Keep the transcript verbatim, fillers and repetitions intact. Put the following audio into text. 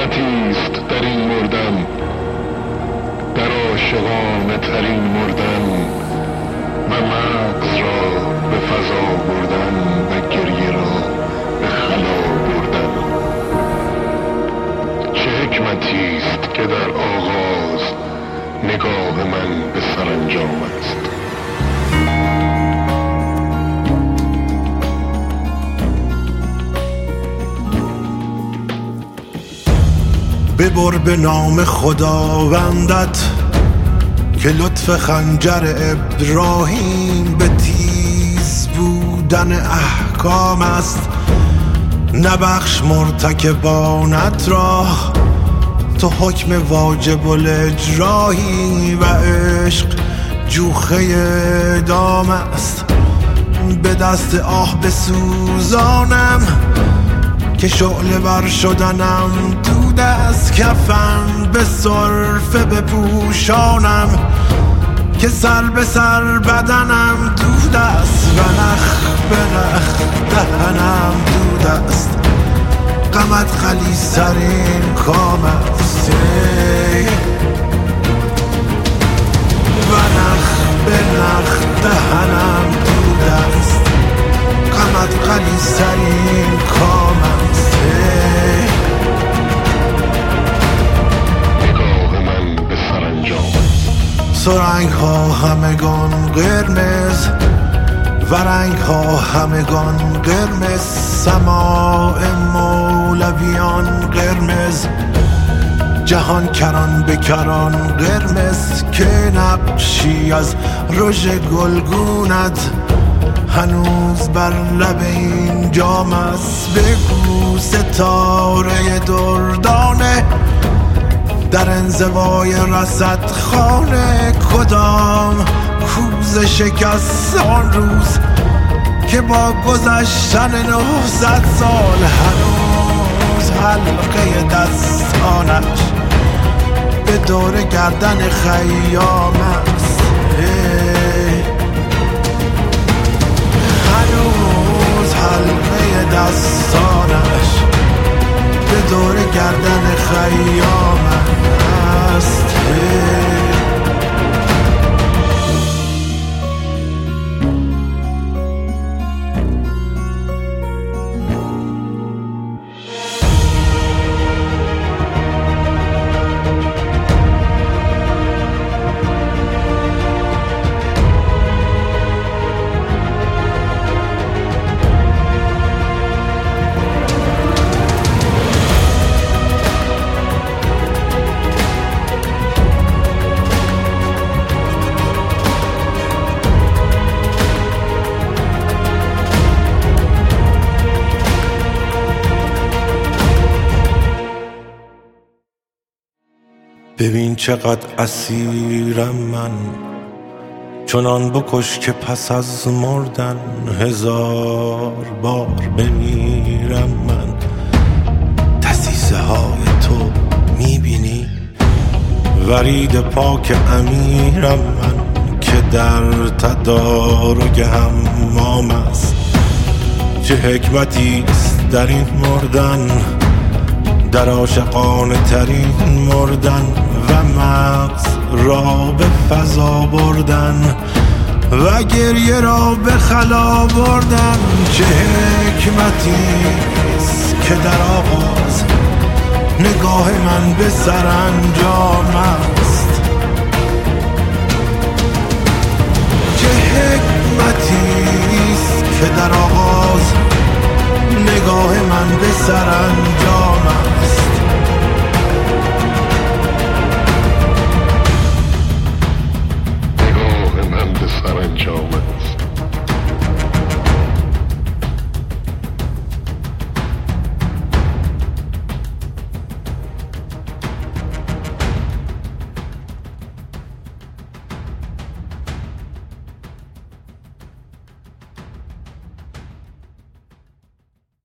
حکمتیست در این مردن، در عاشقانه ترین مردن، و مغز را به فضا بردن و گریه را به خلا بردن. چه حکمتیست که در آغاز نگاه من به سرانجام است. ببر به نام خداوندت که لطف خنجر ابراهیم به تیز بودن احکام است. نبخش مرتکبانت را، تو حکم واجب الاجرایی و عشق جوخه اعدام است. به دست آه بسوزانم که شعله بر شدنم، دود از کفن به سرفه بپوشانم که سر به سر بدنم دود است و نخ به نخ دهنم دود است. غمت خلیص‌ترین کام است و نخ به نخ دهنم دود است. غمت خلیص‌ترین کام است. نگاه من به سرانجام سرنگ ها همگان قرمز و رنگ ها همگان قرمز، سماع مولویان قرمز، جهان کران به کران قرمز، که نقشی از رژ گلگونت هنوز بر لب این جام است. بگو ستاره دردانه در انزوای رصد خانه کدام کوزه شکست آن روز که با گذشتن نهصد سال هنوز حلقه دستانش به دور گردن خیام است. هنوز حلقه دستانش به دور گردن خیام است. ببین چقدر اسیرم من، چنان بکش که پس از مردن هزار بار بمیرم من. دسیسه های تو میبینی، ورید پاک امیرم من که در تدارک حمام است. چه حکمتی است در این مردن، در عاشقانه ترین مردن، و مغز را به فضا بردن و گریه را به خلا بردن. چه حکمتی است که در آغاز نگاه من به سرانجام است. چه حکمتی است که در آغاز نگاه من به سرانجام